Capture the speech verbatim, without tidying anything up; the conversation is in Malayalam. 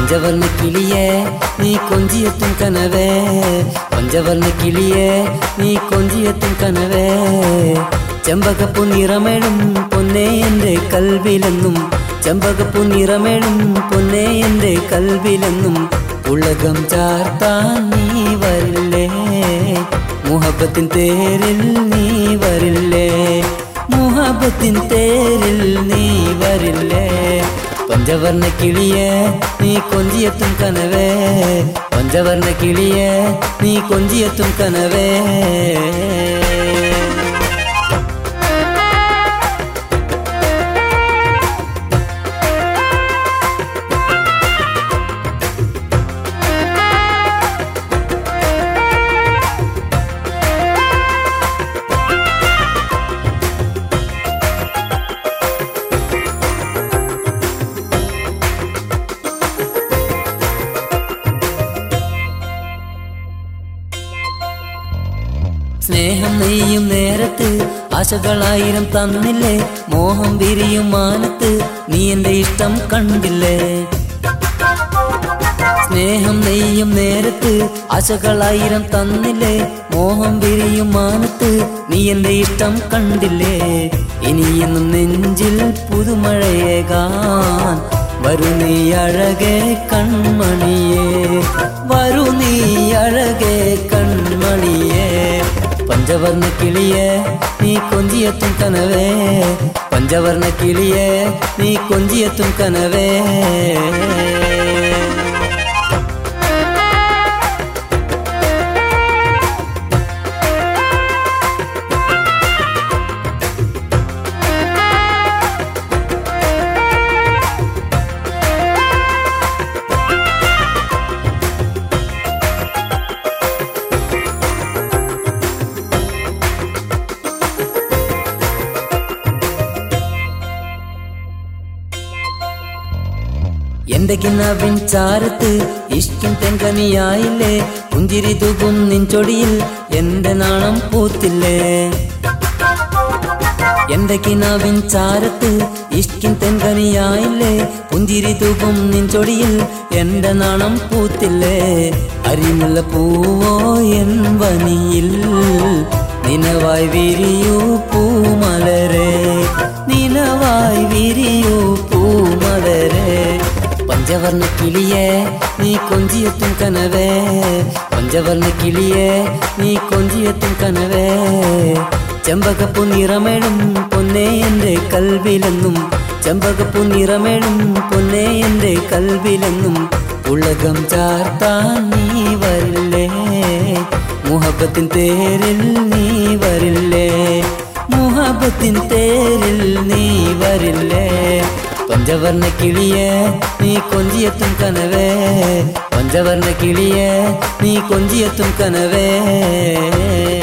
പഞ്ചവർണ്ണ കിളിയേ നീ കൊഞ്ചിയെത്തും കനവേ, പഞ്ചവർണ്ണ കിളിയേ നീ കൊഞ്ചിയെത്തും കനവേ. ചെമ്പകപ്പൂ നിറമേഴും പൊന്നേ എൻ്റെ കൽവിലെന്നും, ചെമ്പകപ്പൂ നിറമേഴും പൊന്നേ എൻ്റെ കൽവിലെന്നും. ഉലകം ചാർത്താൻ നീ വരില്ലേ, മുഹബത്തിൻ തേരിൽ നീ വരില്ലേ, മുഹബത്തിൻ തേരിൽ നീ വരില്ലേ. പഞ്ചവർണ്ണ കിളിയേ നീ കൊഞ്ചിയെത്തും കനവേ, പഞ്ചവർണ്ണ കിളിയേ നീ കൊഞ്ചിയെത്തും കനവേ. സ്നേഹം നെയ്യും നേരത്ത് ആശകളായിരം തന്നില്ലേ, മോഹം വിരിയും മാനത്ത് നീ എൻ്റെ ഇഷ്ടം കണ്ടില്ലേ. സ്നേഹം നെയ്യും നേരത്ത് ആശകളായിരം തന്നില്ലേ, മോഹം വിരിയും മാനത്ത് നീ എൻ്റെ ഇഷ്ടം കണ്ടില്ലേ. ഇനിയെന്നും നെഞ്ചിൽ പുതുമഴയേകാൻ വരൂ നീ അഴകേ കൺമണിയേ, വരൂ നീ അഴകേ കൺമണിയേ. പഞ്ചവർണ്ണ കിളിയേ നീ കൊഞ്ചിയെത്തും കനവേ, പഞ്ചവർണ്ണ കിളിയേ നീ കൊഞ്ചിയെത്തും കനവേ. എന്റെ കിനാവിൻ ചാരത്ത് ഇഷ്കിൻ തെങ്കനിയായില്ലേ, പുഞ്ചിരി തൂകും നിൻചൊടിയിൽ എന്റെ നാണം പൂത്തില്ലേ. എന്റെ കിനാവിൻ ചാരത്ത് ഇഷ്കിൻ തെങ്കനിയായില്ലേ, പുഞ്ചിരി തൂകും നിൻചൊടിയിൽ എന്റെ നാണം പൂത്തില്ലേ. അരിമുല്ല പൂവോ എൻ വനിയിൽ നിനവായി വിരിയൂ പൂമലരെ, നിനവായി വിരിയൂ പൂമലരെ. പഞ്ചവർണ്ണ കിളിയേ നീ കൊഞ്ചിയെത്തും കനവേ, പഞ്ചവർണ്ണ കിളിയേ നീ കൊഞ്ചിയെത്തും കനവേ. ചെമ്പകപ്പൂ നിറമേഴും പൊന്നേ എൻ്റെ കൽവിലെന്നും, ചെമ്പകപ്പൂ നിറമേഴും പൊന്നേ എൻ്റെ കൽവിലെന്നും. ഉലകം ചാർത്താൻ നീ വരില്ലേ, മുഹബത്തിൻ തേരിൽ നീ വരില്ലേ, മുഹബത്തിൻ തേരിൽ നീ വരില്ലേ. പഞ്ചവർണ്ണ കിളിയേ നീ കൊഞ്ചിയെത്തും കനവേ, പഞ്ചവർണ്ണ കിളിയേ നീ കൊഞ്ചിയെത്തും കനവേ.